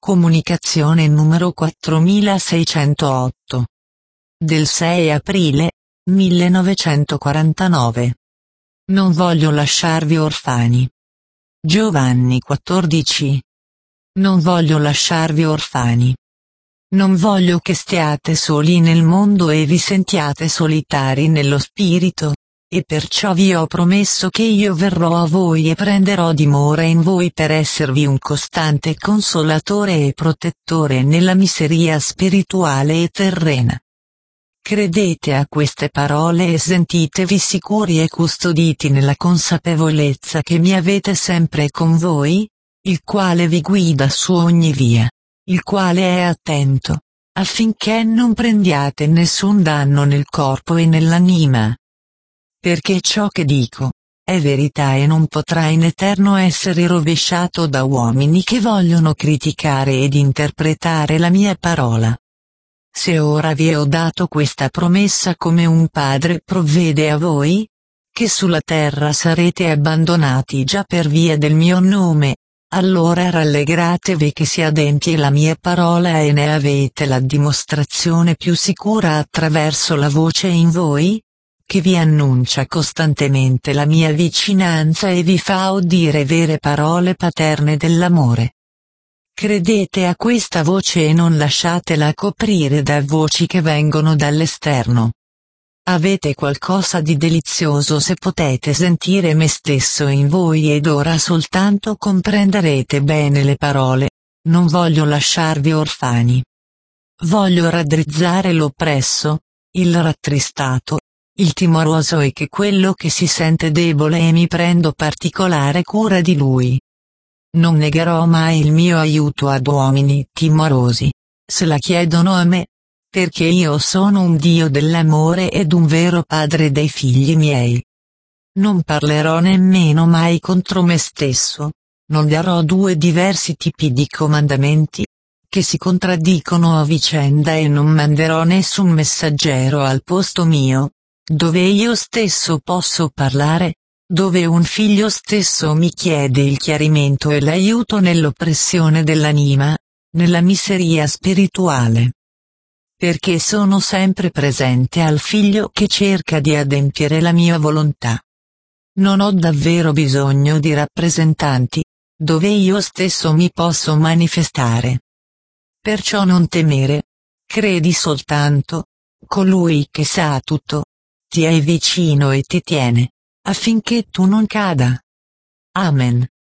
Comunicazione numero 4608. Del 6 aprile 1949. Non voglio lasciarvi orfani. Giovanni 14. Non voglio lasciarvi orfani. Non voglio che stiate soli nel mondo e vi sentiate solitari nello spirito, e perciò vi ho promesso che io verrò a voi e prenderò dimora in voi per esservi un costante consolatore e protettore nella miseria spirituale e terrena. Credete a queste parole e sentitevi sicuri e custoditi nella consapevolezza che mi avete sempre con voi, il quale vi guida su ogni via, il quale è attento, affinché non prendiate nessun danno nel corpo e nell'anima. Perché ciò che dico è verità e non potrà in eterno essere rovesciato da uomini che vogliono criticare ed interpretare la mia parola. Se ora vi ho dato questa promessa come un padre provvede a voi, che sulla terra sarete abbandonati già per via del mio nome, allora rallegratevi che si adempie la mia parola e ne avete la dimostrazione più sicura attraverso la voce in voi, che vi annuncia costantemente la mia vicinanza e vi fa udire vere parole paterne dell'amore. Credete a questa voce e non lasciatela coprire da voci che vengono dall'esterno. Avete qualcosa di delizioso se potete sentire me stesso in voi ed ora soltanto comprenderete bene le parole, non voglio lasciarvi orfani. Voglio raddrizzare l'oppresso, il rattristato, il timoroso e che quello che si sente debole e mi prendo particolare cura di lui. Non negherò mai il mio aiuto ad uomini timorosi, se la chiedono a me, perché io sono un Dio dell'amore ed un vero padre dei figli miei. Non parlerò nemmeno mai contro me stesso, non darò due diversi tipi di comandamenti, che si contraddicono a vicenda e non manderò nessun messaggero al posto mio, dove io stesso posso parlare, dove un figlio stesso mi chiede il chiarimento e l'aiuto nell'oppressione dell'anima, nella miseria spirituale. Perché sono sempre presente al figlio che cerca di adempiere la mia volontà. Non ho davvero bisogno di rappresentanti, dove io stesso mi posso manifestare. Perciò non temere, credi soltanto, colui che sa tutto, ti è vicino e ti tiene, affinché tu non cada. Amen.